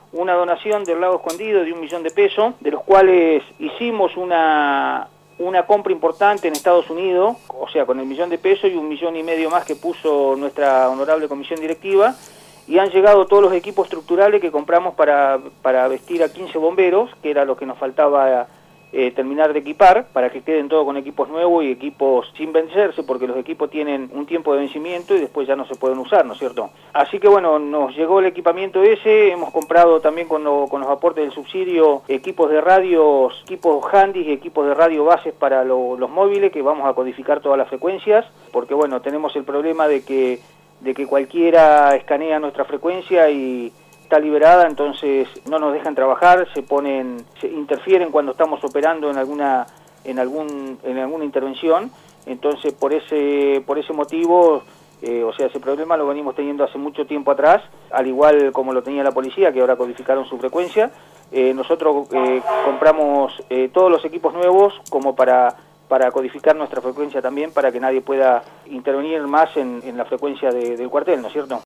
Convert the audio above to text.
una donación del Lago Escondido de 1 millón de pesos, de los cuales hicimos una compra importante en Estados Unidos, o sea, con el 1 millón de pesos y 1,5 millones más que puso nuestra honorable comisión directiva, y han llegado todos los equipos estructurales que compramos para vestir a 15 bomberos, que era lo que nos faltaba terminar de equipar, para que queden todos con equipos nuevos y equipos sin vencerse, porque los equipos tienen un tiempo de vencimiento y después ya no se pueden usar, ¿no es cierto? Así que bueno, nos llegó el equipamiento ese, hemos comprado también con los aportes del subsidio equipos de radios, equipos handys y equipos de radio bases para los móviles, que vamos a codificar todas las frecuencias, porque bueno, tenemos el problema de que cualquiera escanea nuestra frecuencia y está liberada, entonces no nos dejan trabajar, se interfieren cuando estamos operando en alguna intervención, entonces por ese motivo, o sea, ese problema lo venimos teniendo hace mucho tiempo atrás, al igual como lo tenía la policía, que ahora codificaron su frecuencia. Nosotros compramos todos los equipos nuevos como para codificar nuestra frecuencia también, para que nadie pueda intervenir más en la frecuencia del cuartel, ¿no es cierto?